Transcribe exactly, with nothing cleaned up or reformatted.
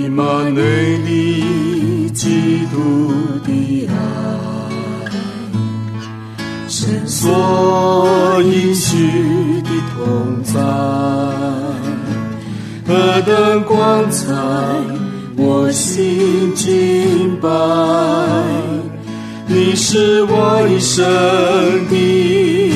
以马内利，基督的爱，神所应许的同在，何等光彩，我心敬拜，你是我一生的